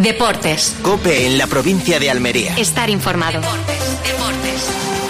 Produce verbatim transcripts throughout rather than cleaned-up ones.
Deportes. COPE en la provincia de Almería. Estar informado. Deportes, deportes.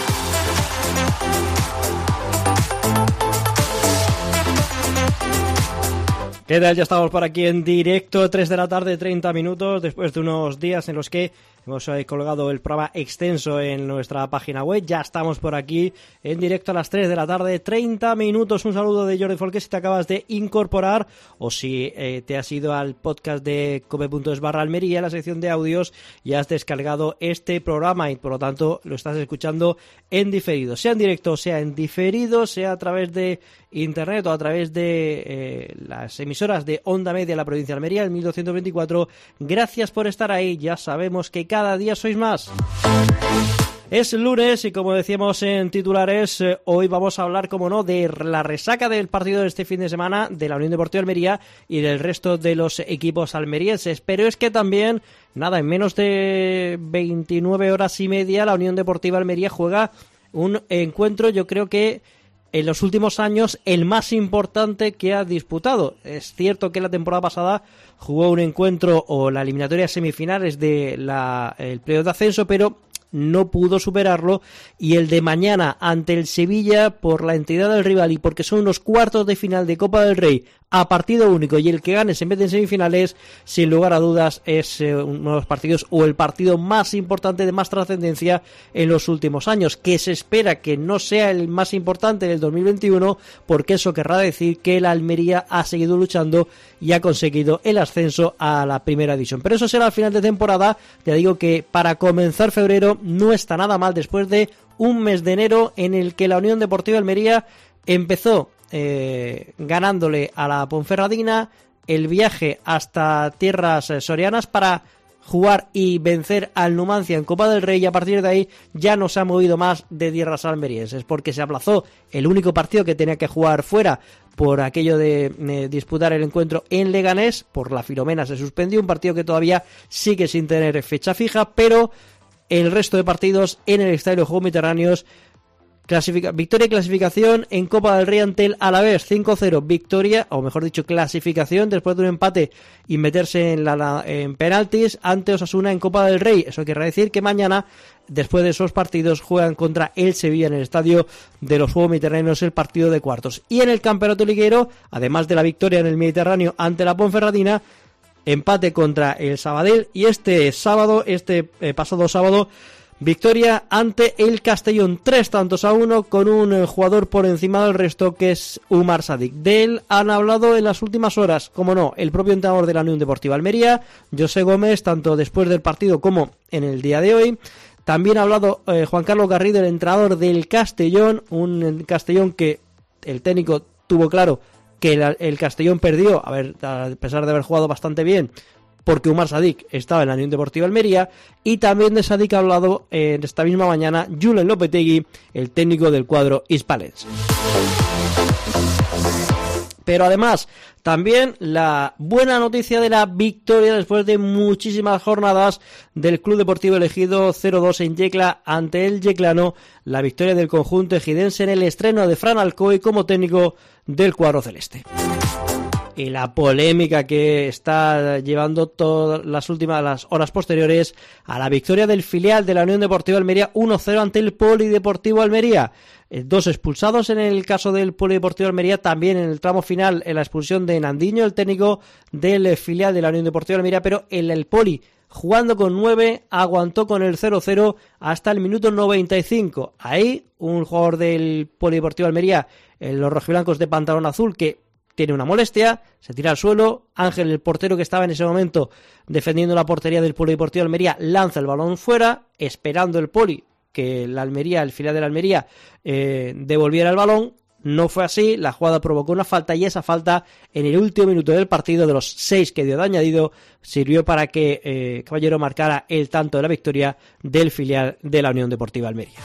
¿Qué tal? Ya estamos por aquí en directo, tres de la tarde, treinta minutos, después de unos días en los que hemos colgado el programa extenso en nuestra página web. Ya estamos por aquí en directo a las tres de la tarde, treinta minutos. Un saludo de Jordi Folque si te acabas de incorporar o si eh, te has ido al podcast de cope.es barra Almería, la sección de audios, y has descargado este programa y por lo tanto lo estás escuchando en diferido, sea en directo, sea en diferido, sea a través de internet o a través de eh, las emisoras de Onda Media de la provincia de Almería, el mil doscientos veinticuatro. Gracias por estar ahí, ya sabemos que cada día sois más. Es lunes y como decíamos en titulares, eh, hoy vamos a hablar, como no, de la resaca del partido de este fin de semana de la Unión Deportiva Almería y del resto de los equipos almerienses. Pero es que también, nada, en menos de veintinueve horas y media, la Unión Deportiva Almería juega un encuentro, yo creo que en los últimos años el más importante que ha disputado. Es cierto que la temporada pasada jugó un encuentro o la eliminatoria semifinales de la el playoff de ascenso, pero no pudo superarlo, y el de mañana ante el Sevilla, por la entidad del rival y porque son unos cuartos de final de Copa del Rey a partido único y el que gane se mete en semifinales, sin lugar a dudas es eh, uno de los partidos o el partido más importante, de más trascendencia en los últimos años, que se espera que no sea el más importante del dos mil veintiuno, porque eso querrá decir que la Almería ha seguido luchando y ha conseguido el ascenso a la primera división. Pero eso será al final de temporada. Te digo que para comenzar febrero no está nada mal, después de un mes de enero en el que la Unión Deportiva Almería empezó eh, ganándole a la Ponferradina, el viaje hasta tierras eh, sorianas para jugar y vencer al Numancia en Copa del Rey, y a partir de ahí ya no se ha movido más de tierras almerienses, porque se aplazó el único partido que tenía que jugar fuera por aquello de eh, disputar el encuentro en Leganés. Por la Filomena se suspendió, un partido que todavía sigue sin tener fecha fija, pero el resto de partidos en el Estadio de Juegos Mediterráneos. Clasifica, victoria y clasificación en Copa del Rey ante el Alavés, cinco cero, victoria, o mejor dicho, clasificación después de un empate y meterse en, la, en penaltis ante Osasuna en Copa del Rey. Eso quiere decir que mañana, después de esos partidos, juegan contra el Sevilla en el Estadio de los Juegos Mediterráneos, el partido de cuartos. Y en el Campeonato Liguero, además de la victoria en el Mediterráneo ante la Ponferradina, empate contra el Sabadell, y este sábado, este eh, pasado sábado, victoria ante el Castellón, tres tantos a uno, con un eh, jugador por encima del resto, que es Umar Sadik. De él han hablado en las últimas horas, como no, el propio entrenador de la Unión Deportiva Almería, José Gómez, tanto después del partido como en el día de hoy. También ha hablado eh, Juan Carlos Garrido, el entrenador del Castellón, un Castellón que el técnico tuvo claro que el, el Castellón perdió, a ver, a pesar de haber jugado bastante bien, porque Umar Sadik estaba en la Unión Deportiva Almería. Y también de Sadik ha hablado eh, esta misma mañana Julen Lopetegui, el técnico del cuadro hispalense. Pero además, también la buena noticia de la victoria después de muchísimas jornadas del Club Deportivo Elegido, cero dos en Yecla ante el Yeclano, la victoria del conjunto ejidense en el estreno de Fran Alcoy como técnico del cuadro celeste. Y la polémica que está llevando todas las últimas las horas posteriores a la victoria del filial de la Unión Deportiva Almería uno cero ante el Polideportivo Almería. Dos expulsados en el caso del Polideportivo Almería, también en el tramo final en la expulsión de Nandiño, el técnico del filial de la Unión Deportiva Almería, pero el, el Poli, jugando con nueve, aguantó con el cero cero hasta el minuto noventa y cinco. Ahí un jugador del Polideportivo Almería, los rojiblancos de pantalón azul, que tiene una molestia, se tira al suelo. Ángel, el portero que estaba en ese momento defendiendo la portería del Polideportivo Almería, lanza el balón fuera, esperando el Poli que la Almería, el filial de la Almería, eh, devolviera el balón. No fue así, la jugada provocó una falta, y esa falta en el último minuto del partido, de los seis que dio de añadido, sirvió para que eh, Caballero marcara el tanto de la victoria del filial de la Unión Deportiva Almería.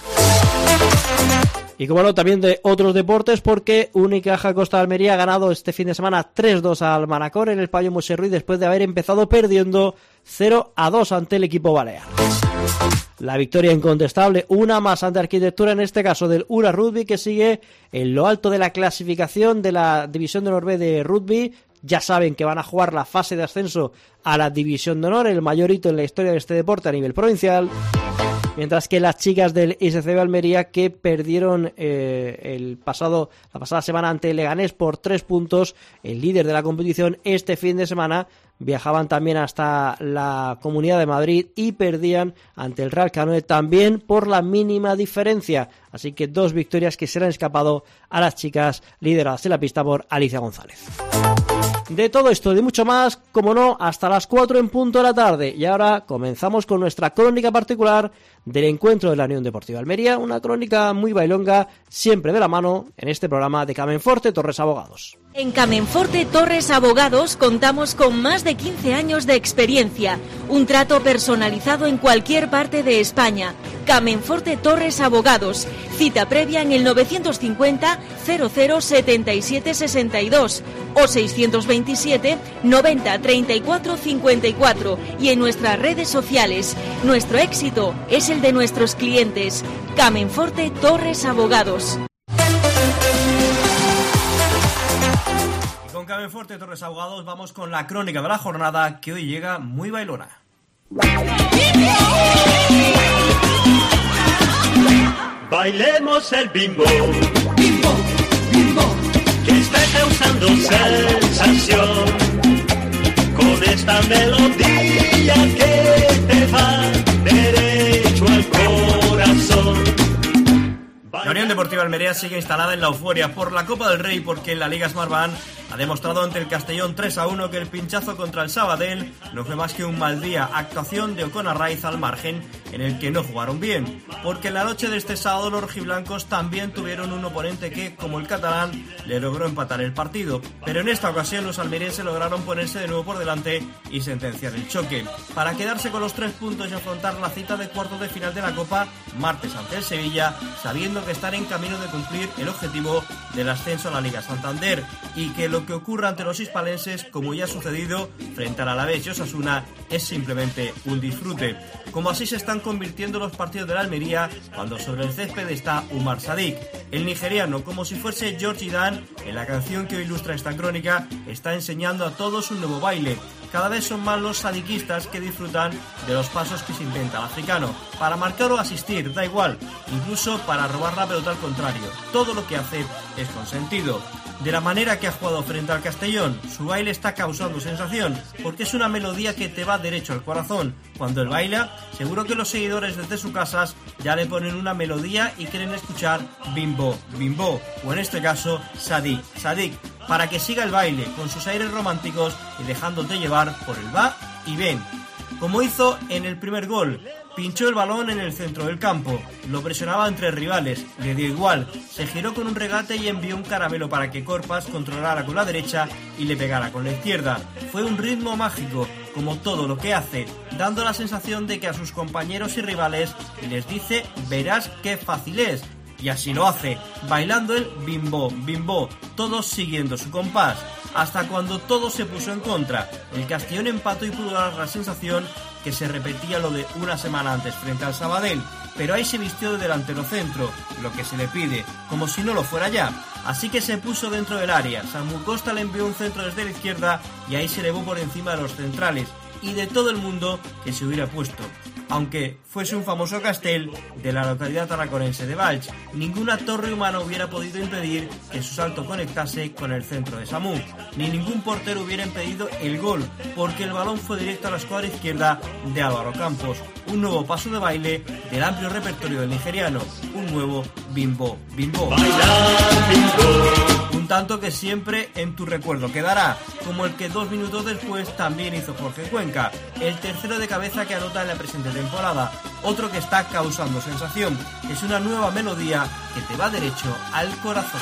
Y como no, también de otros deportes, porque Unicaja Costa de Almería ha ganado este fin de semana tres dos al Manacor en el pabellón Moisés Ruiz, después de haber empezado perdiendo cero a dos ante el equipo balear. La victoria incontestable, una más ante Arquitectura, en este caso del Ura Rugby, que sigue en lo alto de la clasificación de la División de Honor B de Rugby, ya saben que van a jugar la fase de ascenso a la División de Honor, el mayor hito en la historia de este deporte a nivel provincial. Mientras que las chicas del S C B Almería, que perdieron eh, el pasado la pasada semana ante Leganés por tres puntos, el líder de la competición, este fin de semana viajaban también hasta la Comunidad de Madrid y perdían ante el Real Canoe también por la mínima diferencia. Así que dos victorias que se le han escapado a las chicas lideradas en la pista por Alicia González. De todo esto y de mucho más, como no, hasta las cuatro en punto de la tarde. Y ahora comenzamos con nuestra crónica particular del encuentro de la Unión Deportiva Almería, una crónica muy bailonga, siempre de la mano en este programa de Camenforte Torres Abogados. En Camenforte Torres Abogados contamos con más de quince años de experiencia, un trato personalizado en cualquier parte de España. Camenforte Torres Abogados, cita previa en el novecientos cincuenta cero cero setenta y siete sesenta y dos o seiscientos veintisiete noventa treinta y cuatro cincuenta y cuatro y en nuestras redes sociales. Nuestro éxito es el de nuestros clientes. Camenforte Torres Abogados. Con Camenforte Torres Abogados vamos con la crónica de la jornada, que hoy llega muy bailona. Bailemos el bimbo, bimbo, bimbo, que está causando sensación con esta melodía que te va derecho al corazón. La Unión Deportiva Almería sigue instalada en la euforia por la Copa del Rey, porque en la Liga Smartbank ha demostrado ante el Castellón tres a uno que el pinchazo contra el Sabadell no fue más que un mal día. Actuación de Ocon Arraiz al margen, en el que no jugaron bien, porque en la noche de este sábado los rojiblancos también tuvieron un oponente que, como el catalán, le logró empatar el partido, pero en esta ocasión los almerienses lograron ponerse de nuevo por delante y sentenciar el choque, para quedarse con los tres puntos y afrontar la cita de cuartos de final de la Copa martes ante el Sevilla, sabiendo que están en camino de cumplir el objetivo del ascenso a la Liga Santander, y que lo que ocurra ante los hispalenses, como ya ha sucedido frente al Alavés y Osasuna, es simplemente un disfrute, como así se están convirtiendo los partidos de la Almería cuando sobre el césped está Umar Sadik. El nigeriano, como si fuese George Dan, en la canción que hoy ilustra esta crónica, está enseñando a todos un nuevo baile. Cada vez son más los sadiquistas que disfrutan de los pasos que se inventa el africano, para marcar o asistir, da igual, incluso para robar la pelota al contrario. Todo lo que hace es consentido. De la manera que ha jugado frente al Castellón, su baile está causando sensación, porque es una melodía que te va derecho al corazón. Cuando él baila, seguro que los seguidores desde sus casas ya le ponen una melodía y quieren escuchar Bimbo, Bimbo, o en este caso Sadik, Sadik, para que siga el baile con sus aires románticos y dejándote llevar por el va y ven. Como hizo en el primer gol, pinchó el balón en el centro del campo, lo presionaba entre rivales, le dio igual, se giró con un regate y envió un caramelo para que Corpas controlara con la derecha y le pegara con la izquierda. Fue un ritmo mágico, como todo lo que hace, dando la sensación de que a sus compañeros y rivales les dice: verás qué fácil es. Y así lo hace, bailando el bimbo, bimbo, todos siguiendo su compás, hasta cuando todo se puso en contra. El Castellón empató y pudo dar la sensación que se repetía lo de una semana antes frente al Sabadell, pero ahí se vistió de delantero centro, lo que se le pide, como si no lo fuera ya. Así que se puso dentro del área, Samu Costa le envió un centro desde la izquierda y ahí se elevó por encima de los centrales y de todo el mundo que se hubiera puesto. Aunque fuese un famoso Castell de la localidad tarraconense de Valls, ninguna torre humana hubiera podido impedir que su salto conectase con el centro de Samu, ni ningún portero hubiera impedido el gol, porque el balón fue directo a la escuadra izquierda de Álvaro Campos. Un nuevo paso de baile del amplio repertorio del nigeriano, un nuevo bimbo, bimbo. Bailar, bimbo. Un tanto que siempre en tu recuerdo quedará, como el que dos minutos después también hizo Jorge Cuenca, el tercero de cabeza que anota en la presente temporada. Otro que está causando sensación, es una nueva melodía que te va derecho al corazón.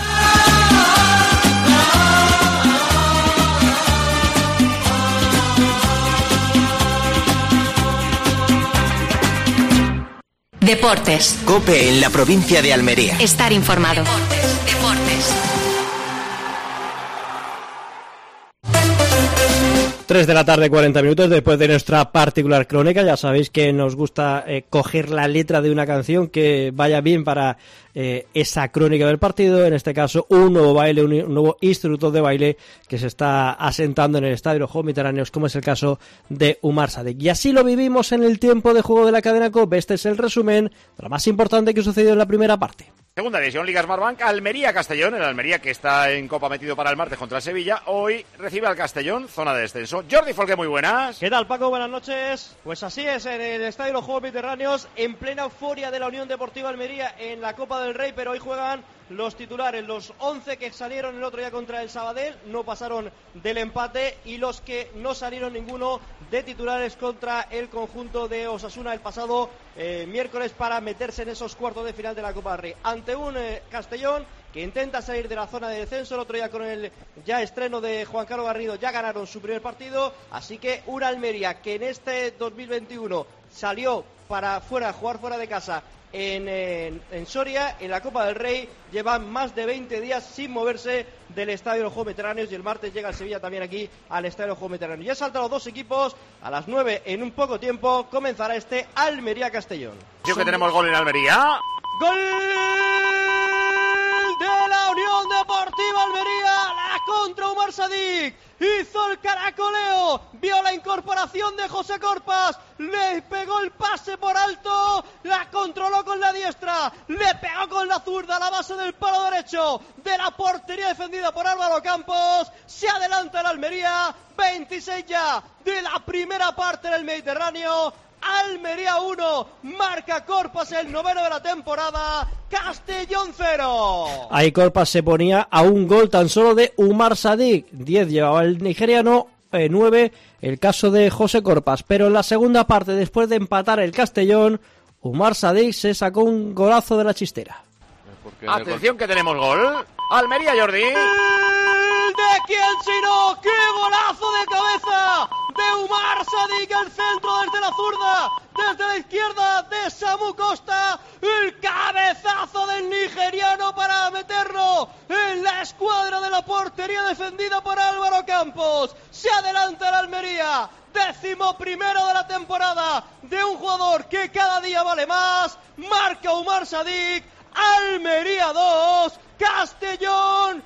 Deportes. COPE en la provincia de Almería. Estar informado. Deportes. Deportes. tres de la tarde, cuarenta minutos, después de nuestra particular crónica. Ya sabéis que nos gusta eh, coger la letra de una canción que vaya bien para eh, esa crónica del partido. En este caso, un nuevo baile, un, un nuevo instructor de baile que se está asentando en el estadio de los Juegos Mediterráneos, como es el caso de Umar Sadik. Y así lo vivimos en el tiempo de juego de la cadena COPE. Este es el resumen de lo más importante que sucedió en la primera parte. Segunda división, Liga Smartbank, Almería-Castellón. El Almería, que está en Copa metido para el martes contra el Sevilla, hoy recibe al Castellón, zona de descenso. Jordi Folqué, muy buenas. ¿Qué tal, Paco? Buenas noches. Pues así es, en el Estadio de los Juegos Mediterráneos, en plena euforia de la Unión Deportiva Almería en la Copa del Rey, pero hoy juegan los titulares, los once que salieron el otro día contra el Sabadell, no pasaron del empate, y los que no salieron ninguno de titulares contra el conjunto de Osasuna el pasado eh, miércoles para meterse en esos cuartos de final de la Copa del Rey. Ante un eh, Castellón que intenta salir de la zona de descenso. El otro día, con el ya estreno de Juan Carlos Garrido, ya ganaron su primer partido, así que una Almería que en este dos mil veintiuno salió para fuera, jugar fuera de casa En, en, en Soria, en la Copa del Rey, llevan más de veinte días sin moverse del Estadio de los Juegos Mediterráneos, y el martes llega el Sevilla también aquí al Estadio de los Juegos Mediterráneos. Ya saltan los dos equipos, a las nueve en un poco tiempo comenzará este Almería-Castellón. Creo que tenemos gol en Almería. ¡Gol de la Unión Deportiva Almería! La contra Umar Sadik. Hizo el caracoleo, vio la incorporación de José Corpas, le pegó el pase por alto, la controló con la diestra, le pegó con la zurda a la base del palo derecho de la portería defendida por Álvaro Campos. Se adelanta el Almería, veintiséis ya de la primera parte del Mediterráneo. Almería uno, marca Corpas, el noveno de la temporada. Castellón cero. Ahí Corpas se ponía a un gol tan solo de Umar Sadik. diez llevaba el nigeriano, eh, nueve el caso de José Corpas. Pero en la segunda parte, después de empatar el Castellón, Umar Sadik se sacó un golazo de la chistera. Atención que tenemos gol. Almería, Jordi. ¿De quién sino? ¡Qué golazo de cabeza de Umar Sadik! El centro desde la zurda, desde la izquierda de Samu Costa. El cabezazo del nigeriano para meterlo en la escuadra de la portería defendida por Álvaro Campos. Se adelanta el Almería, décimo primero de la temporada, de un jugador que cada día vale más. Marca Umar Sadik. Almería dos, Castellón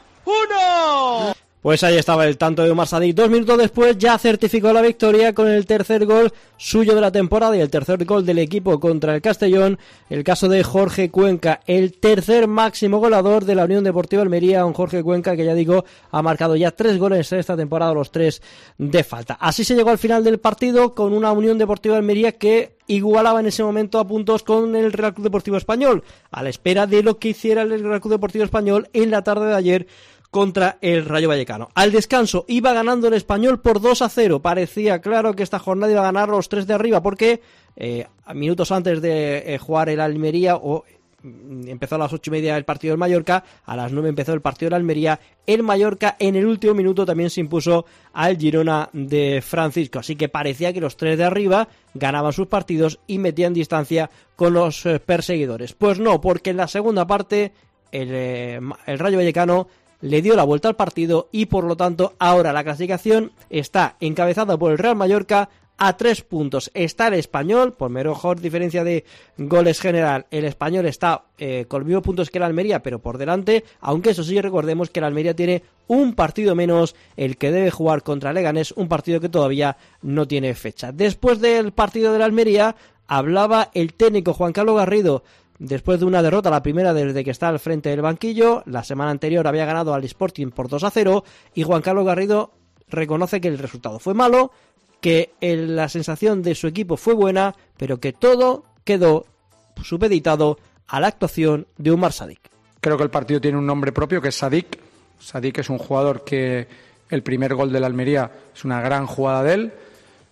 uno. Pues ahí estaba el tanto de Umar Sadik. Dos minutos después ya certificó la victoria con el tercer gol suyo de la temporada y el tercer gol del equipo contra el Castellón. El caso de Jorge Cuenca, el tercer máximo goleador de la Unión Deportiva Almería. Un Jorge Cuenca que, ya digo, ha marcado ya tres goles en esta temporada, los tres de falta. Así se llegó al final del partido con una Unión Deportiva Almería que igualaba en ese momento a puntos con el Real Club Deportivo Español, a la espera de lo que hiciera el Real Club Deportivo Español en la tarde de ayer contra el Rayo Vallecano. Al descanso iba ganando el Español por dos a cero. Parecía claro que esta jornada iba a ganar los tres de arriba, porque eh, minutos antes de eh, jugar el Almería, o mm, empezó a las ocho y media el partido del Mallorca, a las nueve empezó el partido del Almería. El Mallorca en el último minuto también se impuso al Girona de Francisco, así que parecía que los tres de arriba ganaban sus partidos y metían distancia con los eh, perseguidores. Pues no, porque en la segunda parte el, eh, el Rayo Vallecano le dio la vuelta al partido y por lo tanto ahora la clasificación está encabezada por el Real Mallorca a tres puntos. Está el Español, por mejor diferencia de goles general, el Español está eh, con los mismos puntos que el Almería, pero por delante, aunque eso sí, recordemos que el Almería tiene un partido menos, el que debe jugar contra Leganés, un partido que todavía no tiene fecha. Después del partido del Almería hablaba el técnico Juan Carlos Garrido. Después de una derrota, la primera desde que está al frente del banquillo, la semana anterior había ganado al Sporting por dos a cero, y Juan Carlos Garrido reconoce que el resultado fue malo, que el, la sensación de su equipo fue buena, pero que todo quedó supeditado a la actuación de Umar Sadik. Creo que el partido tiene un nombre propio, que es Sadik. Sadik es un jugador que el primer gol del Almería es una gran jugada de él,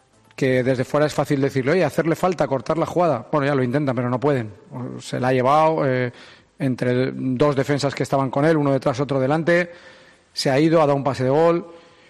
que desde fuera es fácil decirle, oye, hacerle falta, cortar la jugada. Bueno, ya lo intentan, pero no pueden. Se la ha llevado eh, entre dos defensas que estaban con él, uno detrás, otro delante. Se ha ido, ha dado un pase de gol.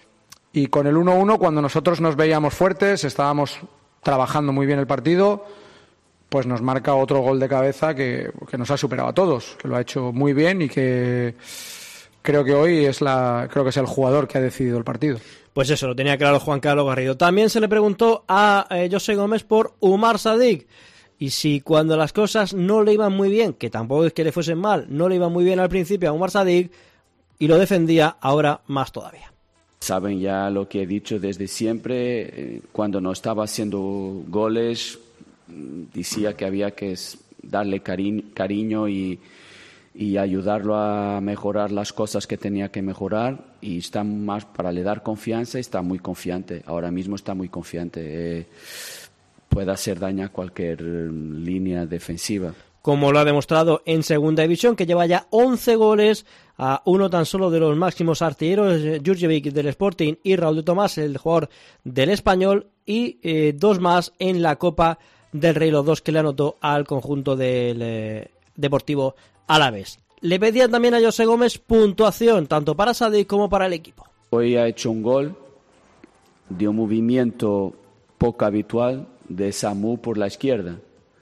Y con el uno uno, cuando nosotros nos veíamos fuertes, estábamos trabajando muy bien el partido, pues nos marca otro gol de cabeza que, que nos ha superado a todos, que lo ha hecho muy bien y que creo que hoy es la creo que es el jugador que ha decidido el partido. Pues eso, lo tenía claro Juan Carlos Garrido. También se le preguntó a eh, José Gómez por Umar Sadik. Y si cuando las cosas no le iban muy bien, que tampoco es que le fuesen mal, no le iban muy bien al principio a Umar Sadik, y lo defendía, ahora más todavía. Saben ya lo que he dicho desde siempre. Cuando no estaba haciendo goles, decía que había que darle cari- cariño y... y ayudarlo a mejorar las cosas que tenía que mejorar, y está más para le dar confianza, y está muy confiante, ahora mismo está muy confiante, eh, puede hacer daño a cualquier línea defensiva. Como lo ha demostrado en Segunda División, que lleva ya once goles, a uno tan solo de los máximos artilleros, Jurjevic del Sporting y Raúl de Tomás, el jugador del Español, y eh, dos más en la Copa del Rey, los dos que le anotó al conjunto del eh, Deportivo Alavés. Le pedían también a José Gómez puntuación, tanto para Sadik como para el equipo. Hoy ha hecho un gol de un movimiento poco habitual de Samu por la izquierda.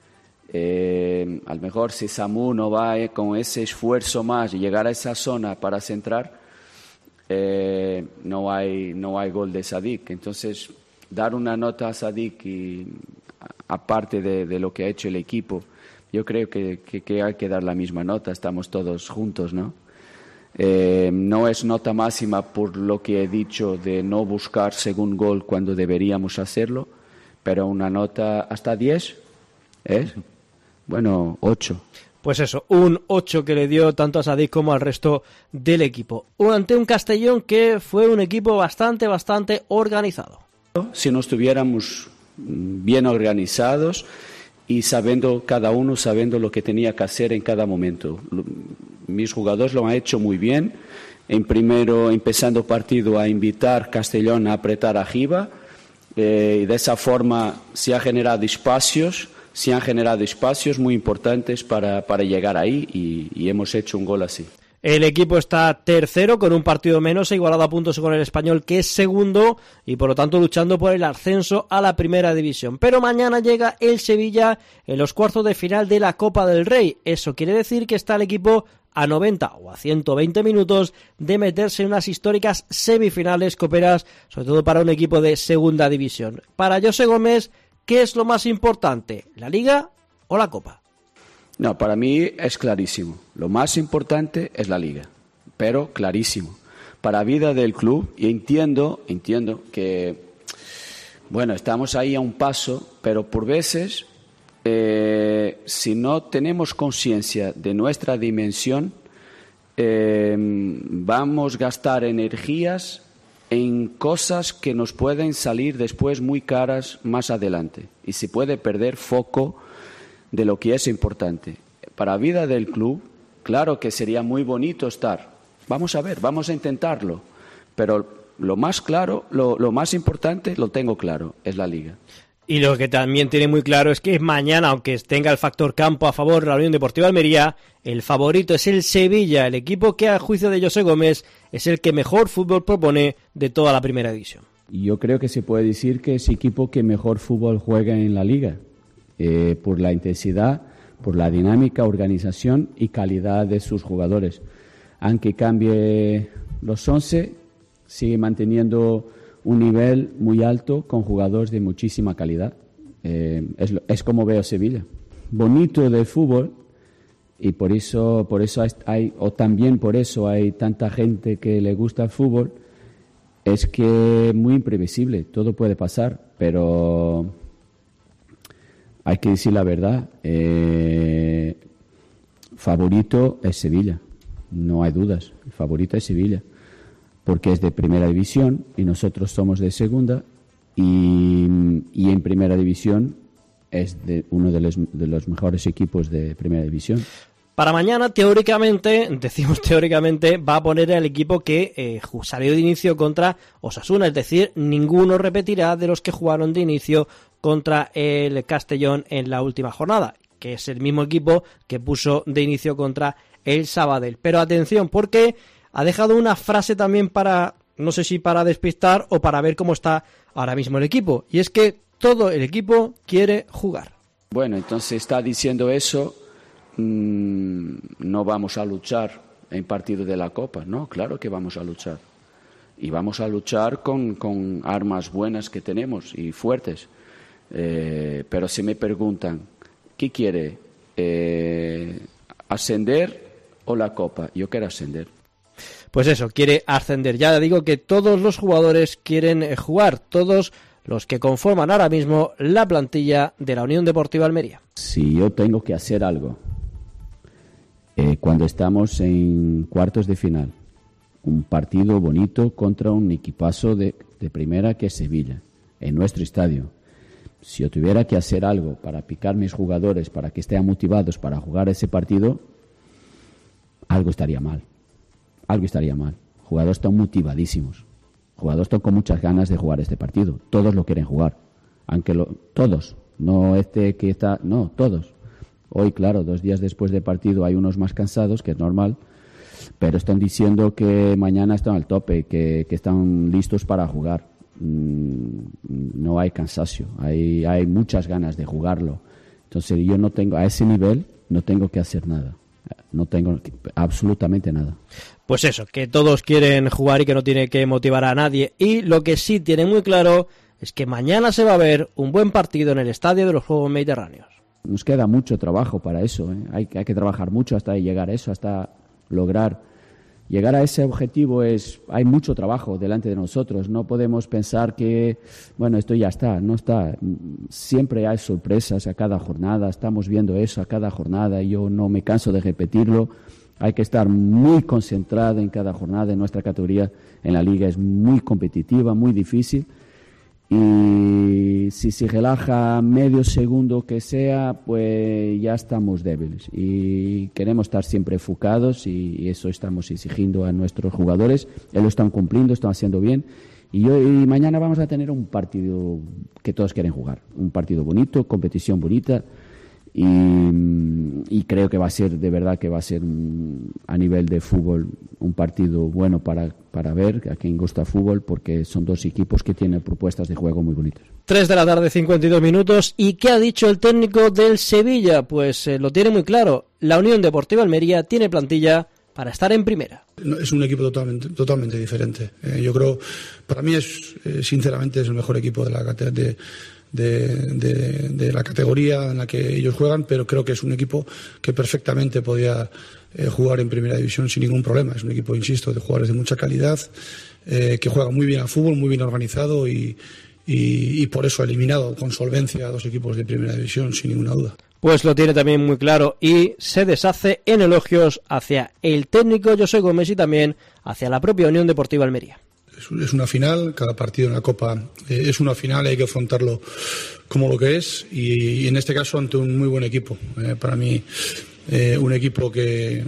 Eh, a lo mejor si Samu no va eh, con ese esfuerzo más y llegar a esa zona para centrar, eh, no hay no hay gol de Sadik. Entonces, dar una nota a Sadik, y aparte de, de lo que ha hecho el equipo, yo creo que, que, que hay que dar la misma nota, estamos todos juntos, ¿no? Eh, no es nota máxima por lo que he dicho de no buscar segundo gol cuando deberíamos hacerlo, pero una nota hasta diez, ¿eh? Bueno, ocho. Pues eso, un ocho que le dio tanto a Sadik como al resto del equipo. Ante un Castellón que fue un equipo bastante, bastante organizado. Si no estuviéramos bien organizados y sabiendo, cada uno sabiendo lo que tenía que hacer en cada momento. Mis jugadores lo han hecho muy bien. En primero, empezando partido, a invitar Castellón a apretar arriba, eh, y de esa forma se ha generado espacios, se han generado espacios muy importantes para, para llegar ahí, y, y hemos hecho un gol así. El equipo está tercero con un partido menos, igualado a puntos con el Español, que es segundo, y por lo tanto luchando por el ascenso a la primera división. Pero mañana llega el Sevilla en los cuartos de final de la Copa del Rey. Eso quiere decir que está el equipo a noventa o a ciento veinte minutos de meterse en unas históricas semifinales coperas, sobre todo para un equipo de segunda división. Para José Gómez, ¿qué es lo más importante, la Liga o la Copa? No, para mí es clarísimo. Lo más importante es la Liga, pero clarísimo. Para la vida del club, y entiendo, entiendo que, bueno, estamos ahí a un paso, pero por veces, eh, si no tenemos conciencia de nuestra dimensión, eh, vamos a gastar energías en cosas que nos pueden salir después muy caras más adelante, y se puede perder foco de lo que es importante. Para la vida del club, claro que sería muy bonito estar. Vamos a ver, vamos a intentarlo. Pero lo más claro, lo, lo más importante, lo tengo claro, es la Liga. Y lo que también tiene muy claro es que mañana, aunque tenga el factor campo a favor de la Unión Deportiva Almería, el favorito es el Sevilla, el equipo que a juicio de José Gómez es el que mejor fútbol propone de toda la primera división. Yo creo que se puede decir que es el equipo que mejor fútbol juega en la Liga. Eh, por la intensidad, por la dinámica, organización y calidad de sus jugadores. Aunque cambie los once, sigue manteniendo un nivel muy alto con jugadores de muchísima calidad. Eh, es, es como veo Sevilla. Bonito del fútbol, y por eso, por eso hay, o también por eso hay tanta gente que le gusta el fútbol, es que es muy imprevisible, todo puede pasar, pero hay que decir la verdad, eh, favorito es Sevilla, no hay dudas, el favorito es Sevilla, porque es de primera división y nosotros somos de segunda, y, y en primera división es de uno de los, de los mejores equipos de primera división. Para mañana, teóricamente, decimos teóricamente, va a poner el equipo que eh, salió de inicio contra Osasuna, es decir, ninguno repetirá de los que jugaron de inicio contra el Castellón en la última jornada, que es el mismo equipo que puso de inicio contra el Sabadell. Pero atención, porque ha dejado una frase también para, no sé si para despistar o para ver cómo está ahora mismo el equipo, y es que todo el equipo quiere jugar. Bueno, entonces está diciendo eso, mmm, no vamos a luchar en partido de la Copa. No, claro que vamos a luchar. Y vamos a luchar con, con armas buenas que tenemos y fuertes. Eh, pero si me preguntan, ¿qué quiere? Eh, ¿Ascender o la Copa? Yo quiero ascender. Pues eso, quiere ascender. Ya digo que todos los jugadores quieren jugar, todos los que conforman ahora mismo la plantilla de la Unión Deportiva Almería. Si yo tengo que hacer algo, eh, cuando estamos en cuartos de final, un partido bonito contra un equipazo de, de primera que es Sevilla, en nuestro estadio. Si yo tuviera que hacer algo para picar mis jugadores, para que estén motivados para jugar ese partido, algo estaría mal. Algo estaría mal. Jugadores están motivadísimos. Jugadores están con muchas ganas de jugar este partido. Todos lo quieren jugar. Aunque lo, todos. No este que está... No, todos. Hoy, claro, dos días después del partido hay unos más cansados, que es normal. Pero están diciendo que mañana están al tope, que, que están listos para jugar. No hay cansancio, hay, hay muchas ganas de jugarlo. Entonces yo no tengo, a ese nivel, no tengo que hacer nada. No tengo absolutamente nada. Pues eso, que todos quieren jugar y que no tiene que motivar a nadie. Y lo que sí tiene muy claro es que mañana se va a ver un buen partido en el Estadio de los Juegos Mediterráneos. Nos queda mucho trabajo para eso, ¿eh? hay, hay que trabajar mucho hasta llegar a eso, hasta lograr llegar a ese objetivo. Es hay mucho trabajo delante de nosotros. No podemos pensar que, bueno, esto ya está. No está. Siempre hay sorpresas a cada jornada. Estamos viendo eso a cada jornada. Yo no me canso de repetirlo. Hay que estar muy concentrado en cada jornada. En nuestra categoría en la liga es muy competitiva, muy difícil. Y si se relaja medio segundo que sea, pues ya estamos débiles. Y queremos estar siempre enfocados y eso estamos exigiendo a nuestros jugadores. Ellos lo están cumpliendo, están haciendo bien. Y, yo, y mañana vamos a tener un partido que todos quieren jugar. Un partido bonito, competición bonita. Y, y creo que va a ser, de verdad que va a ser a nivel de fútbol un partido bueno para, para ver a quien gusta fútbol, porque son dos equipos que tienen propuestas de juego muy bonitas. tres de la tarde, cincuenta y dos minutos. ¿Y qué ha dicho el técnico del Sevilla? Pues eh, lo tiene muy claro. La Unión Deportiva Almería tiene plantilla para estar en primera. Es un equipo totalmente, totalmente diferente. Eh, yo creo, para mí es, eh, sinceramente, es el mejor equipo de la de, De, de, de la categoría en la que ellos juegan, pero creo que es un equipo que perfectamente podía eh, jugar en primera división sin ningún problema. Es un equipo, insisto, de jugadores de mucha calidad, eh, que juega muy bien al fútbol, muy bien organizado y, y, y por eso ha eliminado con solvencia a dos equipos de primera división sin ninguna duda. Pues lo tiene también muy claro y se deshace en elogios hacia el técnico José Gómez y también hacia la propia Unión Deportiva Almería. Es una final, cada partido en la Copa eh, es una final y hay que afrontarlo como lo que es y, y en este caso ante un muy buen equipo. Eh, para mí, eh, un equipo que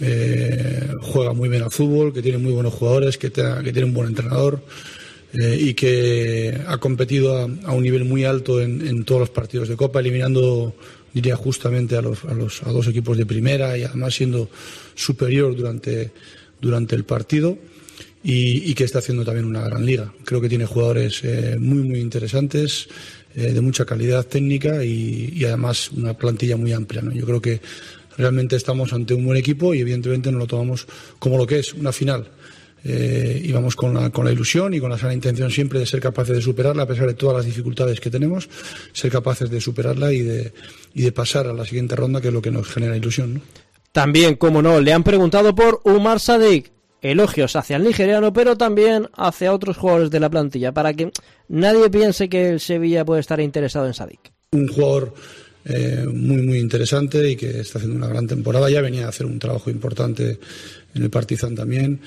eh, juega muy bien al fútbol, que tiene muy buenos jugadores, que, te, que tiene un buen entrenador eh, y que ha competido a, a un nivel muy alto en, en todos los partidos de Copa, eliminando, diría, justamente a, los, a, los, a dos equipos de primera y además siendo superior durante, durante el partido. Y, y que está haciendo también una gran liga. Creo que tiene jugadores eh, muy, muy interesantes, eh, de mucha calidad técnica y, y además una plantilla muy amplia, ¿no? Yo creo que realmente estamos ante un buen equipo y evidentemente nos lo tomamos como lo que es, una final. Eh, y vamos con la, con la ilusión y con la sana intención siempre de ser capaces de superarla a pesar de todas las dificultades que tenemos, ser capaces de superarla y de, y de pasar a la siguiente ronda, que es lo que nos genera ilusión, ¿no? También, como no, le han preguntado por Umar Sadik. Elogios hacia el nigeriano, pero también hacia otros jugadores de la plantilla, para que nadie piense que el Sevilla puede estar interesado en Sadik. Un jugador eh, muy, muy interesante y que está haciendo una gran temporada. Ya venía a hacer un trabajo importante en el Partizan también.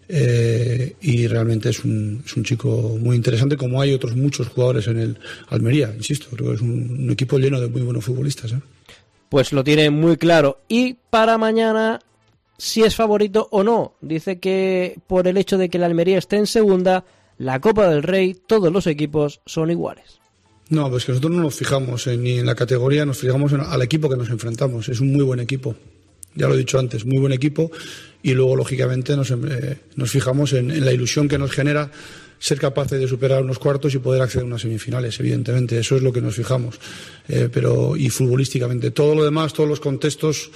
Eh, y realmente es un, es un chico muy interesante, como hay otros muchos jugadores en el Almería, insisto. Creo que es un, un equipo lleno de muy buenos futbolistas, ¿eh? Pues lo tiene muy claro. Y para mañana, si es favorito o no. Dice que por el hecho de que la Almería esté en segunda, la Copa del Rey, todos los equipos son iguales. No, pues que nosotros no nos fijamos en, ni en la categoría, nos fijamos en, al equipo que nos enfrentamos. Es un muy buen equipo, ya lo he dicho antes, muy buen equipo. Y luego, lógicamente, nos, eh, nos fijamos en, en la ilusión que nos genera ser capaces de superar unos cuartos y poder acceder a unas semifinales, evidentemente. Eso es lo que nos fijamos. Eh, pero y futbolísticamente, todo lo demás, todos los contextos,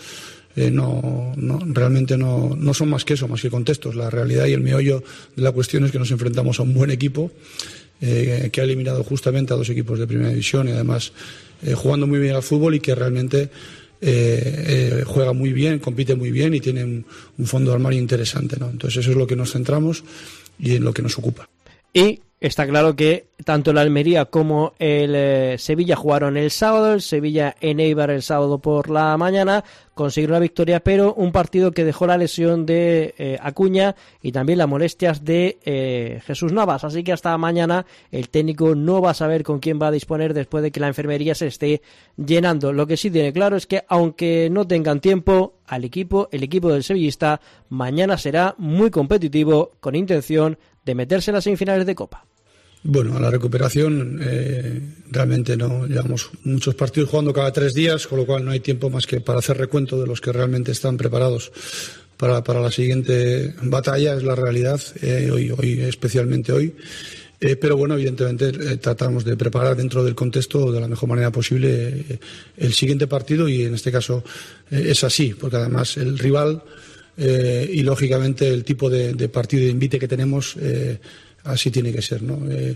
eh, no, no realmente no, no son más que eso, más que contextos. La realidad y el meollo de la cuestión es que nos enfrentamos a un buen equipo eh, que ha eliminado justamente a dos equipos de primera división y además eh, jugando muy bien al fútbol y que realmente Eh, eh, juega muy bien, compite muy bien y tiene un, un fondo de armario interesante, ¿no? Entonces eso es lo que nos centramos y en lo que nos ocupa. Y está claro que tanto el Almería como el eh, Sevilla jugaron el sábado, el Sevilla en Eibar el sábado por la mañana, consiguieron la victoria, pero un partido que dejó la lesión de eh, Acuña y también las molestias de eh, Jesús Navas, así que hasta mañana el técnico no va a saber con quién va a disponer después de que la enfermería se esté llenando. Lo que sí tiene claro es que aunque no tengan tiempo, al equipo, el equipo del sevillista mañana será muy competitivo con intención de meterse en las semifinales de Copa. Bueno, a la recuperación eh, realmente no llevamos muchos partidos jugando cada tres días, con lo cual no hay tiempo más que para hacer recuento de los que realmente están preparados para, para la siguiente batalla, es la realidad, eh, hoy, hoy especialmente hoy. Eh, pero bueno, evidentemente eh, tratamos de preparar dentro del contexto de la mejor manera posible eh, el siguiente partido y en este caso eh, es así, porque además el rival eh, y lógicamente el tipo de, de partido de invite que tenemos eh, así tiene que ser, ¿no? Eh...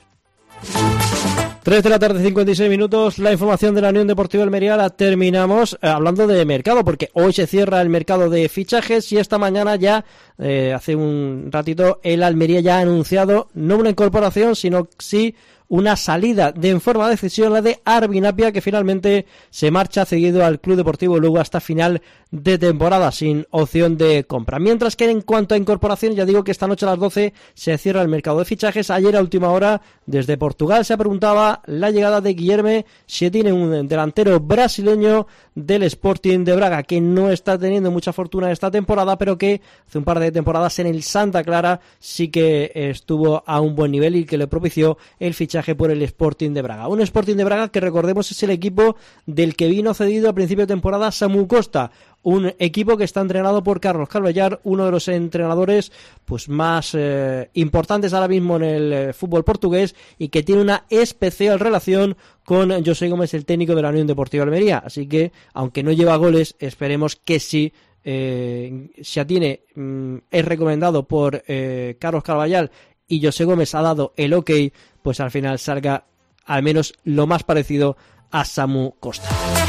tres de la tarde, cincuenta y seis minutos, la información de la Unión Deportiva Almería la terminamos eh, hablando de mercado, porque hoy se cierra el mercado de fichajes y esta mañana ya, eh, hace un ratito, el Almería ya ha anunciado no una incorporación, sino sí una salida de en forma de decisión, la de Arvin Apia, que finalmente se marcha cedido al Club Deportivo Lugo hasta final de temporada, sin opción de compra. Mientras que en cuanto a incorporación, ya digo que esta noche a las doce se cierra el mercado de fichajes. Ayer a última hora, desde Portugal, se preguntaba la llegada de Guilherme Schettine, un delantero brasileño del Sporting de Braga, que no está teniendo mucha fortuna esta temporada, pero que hace un par de temporadas en el Santa Clara sí que estuvo a un buen nivel y que le propició el fichaje por el Sporting de Braga. Un Sporting de Braga que, recordemos, es el equipo del que vino cedido a principio de temporada Samu Costa, un equipo que está entrenado por Carlos Carvallar, uno de los entrenadores pues más eh, importantes ahora mismo en el eh, fútbol portugués y que tiene una especial relación con José Gómez, el técnico de la Unión Deportiva Almería. Así que, aunque no lleva goles, esperemos que sí. Eh, Schettine mm, es recomendado por eh, Carlos Carvallar y José Gómez ha dado el ok, pues al final salga al menos lo más parecido a Samu Costa.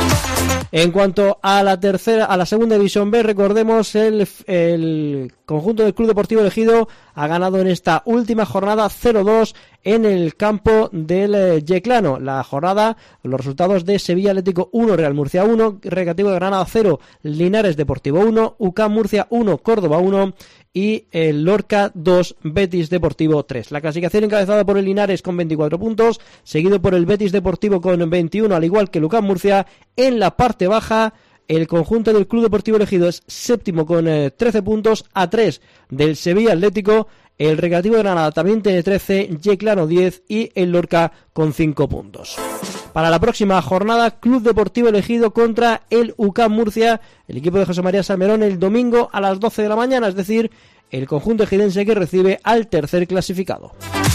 En cuanto a la tercera, a la segunda división B, recordemos el, el conjunto del Club Deportivo Ejido ha ganado en esta última jornada cero dos en el campo del eh, Yeclano. La jornada, los resultados de Sevilla Atlético uno, Real Murcia uno, Recreativo de Granada cero, Linares Deportivo uno, U C A M Murcia uno, Córdoba uno y el Lorca dos, Betis Deportivo tres. La clasificación encabezada por el Linares con veinticuatro puntos, seguido por el Betis Deportivo con veintiuno, al igual que el U C A M Murcia. En la parte baja, el conjunto del Club Deportivo Ejido es séptimo con eh, trece puntos, a tres del Sevilla Atlético. El Recreativo de Granada también tiene trece, Yeclano diez y el Lorca con cinco puntos. Para la próxima jornada, Club Deportivo Ejido contra el U C A M Murcia, el equipo de José María Salmerón, el domingo a las doce de la mañana, es decir, el conjunto ejidense que recibe al tercer clasificado.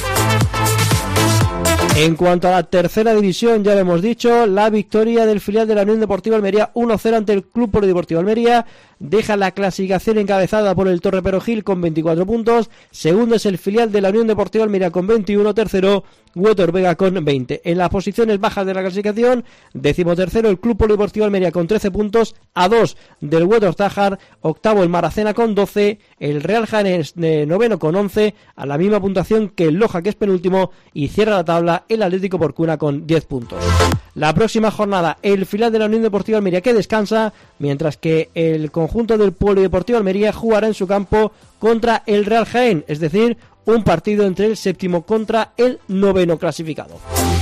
En cuanto a la tercera división, ya lo hemos dicho, la victoria del filial de la Unión Deportiva Almería uno cero ante el Club Polideportivo Almería deja la clasificación encabezada por el Torre Perogil con veinticuatro puntos, segundo es el filial de la Unión Deportiva Almería con veintiuno, tercero Huetor Vega con veinte. En las posiciones bajas de la clasificación, decimotercero el Club Polideportivo Almería con trece puntos, a dos del Huetor Tájar, octavo el Maracena con doce, el Real Jaén de noveno con once, a la misma puntuación que el Loja, que es penúltimo, y cierra la tabla el Atlético Porcuna con diez puntos. La próxima jornada, el filial de la Unión Deportiva Almería que descansa, mientras que el conjunto del Polideportivo Almería jugará en su campo contra el Real Jaén, es decir, un partido entre el séptimo contra el noveno clasificado.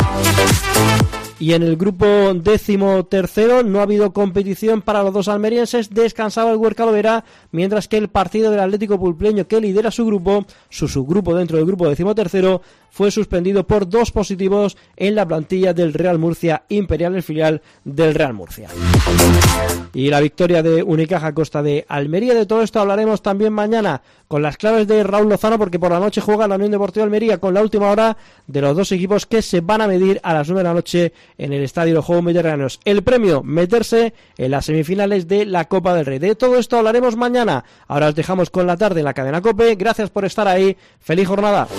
Y en el grupo décimo tercero no ha habido competición para los dos almerienses, descansaba el Huerca Lovera, mientras que el partido del Atlético Pulpeño, que lidera su grupo, su subgrupo dentro del grupo décimo tercero, fue suspendido por dos positivos en la plantilla del Real Murcia Imperial, el filial del Real Murcia. Y la victoria de Unicaja a costa de Almería. De todo esto hablaremos también mañana con las claves de Raúl Lozano, porque por la noche juega la Unión Deportiva Almería con la última hora de los dos equipos que se van a medir a las nueve de la noche en el Estadio de los Juegos Mediterráneos. El premio, meterse en las semifinales de la Copa del Rey. De todo esto hablaremos mañana. Ahora os dejamos con la tarde en la cadena COPE. Gracias por estar ahí. Feliz jornada.